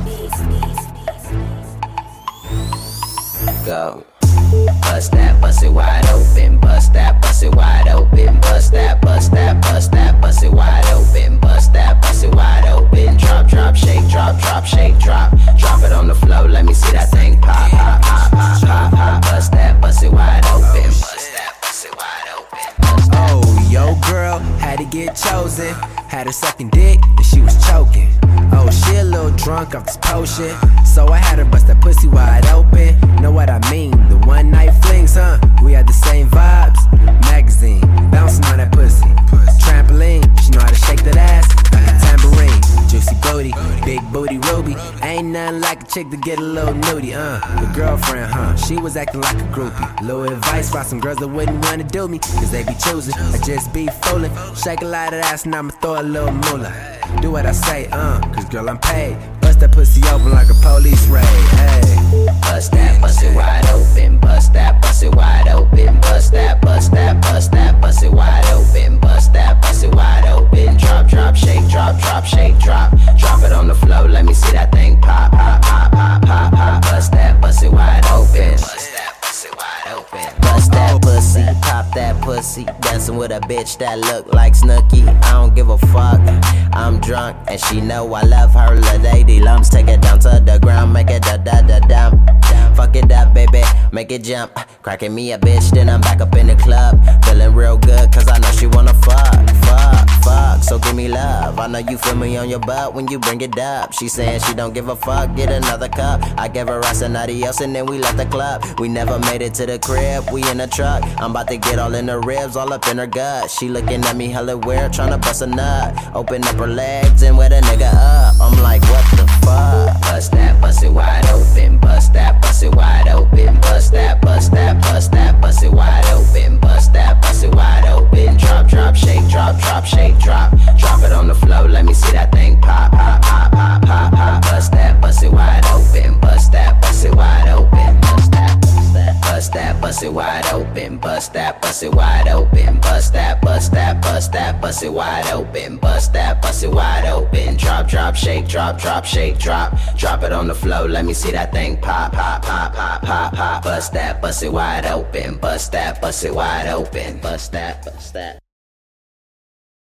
Go. Bust that, bust it wide open. Bust that, bust it wide open. Bust that, bust that, bust that, bust it wide open. Bust that, bust it wide open. Drop, drop, shake, drop, drop, shake, drop. Drop it on the floor, let me see that thing pop, pop, pop, pop, pop, pop. Bust that, bust it wide open. Bust that, bust it wide open. Oh, yo girl had to get chosen. Had her sucking dick and she was choking. Oh, she a little drunk off this potion, so I had her bust that pussy wide open. Know what I mean? The one night flings, huh? We had the same vibes. Magazine, bouncing on that pussy. Trampoline, she know how to shake that ass like a tambourine. Juicy booty, big booty Ruby. Ain't nothing like a chick to get a little nudie, The girlfriend, she was acting like a groupie. Little advice for some girls that wouldn't wanna do me, cause they be choosing. I just be fooling. Shake a lot of ass and I'ma throw a little moolah. Do what I say, cause girl I'm paid. Bust that pussy open like a police raid, hey. Bust that, bust it wide open. Bust that, bust it wide open. Bust that, bust that, bust that, bust it wide open. Bust that, bust it wide open. Drop, drop, shake, drop, drop, shake, drop. Drop it on the floor, let me see that thing pop, pop, pop, pop, pop, pop. Bust that, bust it wide open. Bust that, bust it wide open. Bust that pussy, pop that pussy. Dancing with a bitch that look like Snooki. I don't give a fuck, I'm drunk and she know I love her. Little lady lumps, take it down to the ground, make it da da da dum. Fuck it up, baby, make it jump. Cracking me a bitch, then I'm back up in the club. Feeling real good, cause I know she wanna fuck, fuck, fuck. So give me love, I know you feel me on your butt when you bring it up. She saying she don't give a fuck, get another cup. I give her us and adios and then we left the club. We never made it to the crib, we in the truck. I'm about to get all in her ribs, all up in her gut. She looking at me hella weird, tryna bust a nut. Open up her legs and wet a nigga up. I'm like, what the fuck? Bust that, bust it wide open. Bust that, bust it wide open. Bust that, bust that, bust that, bust it wide open. Bust that, bust it wide open. Drop, drop, shake, drop, drop, shake, drop. Drop it on the floor, let me see that thing pop, pop, pop, pop, pop, pop. Bust that, bust it wide open. Bust that, bust it wide open. Bust that, bust that, bust that, bust it wide open. Bust that, bust it wide open. Bust that, bust that, bust that, bust it wide open. Bust that, bust it wide open. Drop, drop, shake, drop, drop, shake, drop. Drop it on the floor, let me see that thing pop, pop, pop, pop, pop, pop. Bust that, bust it wide open. Bust that, bust it wide open. Bust that, bust that.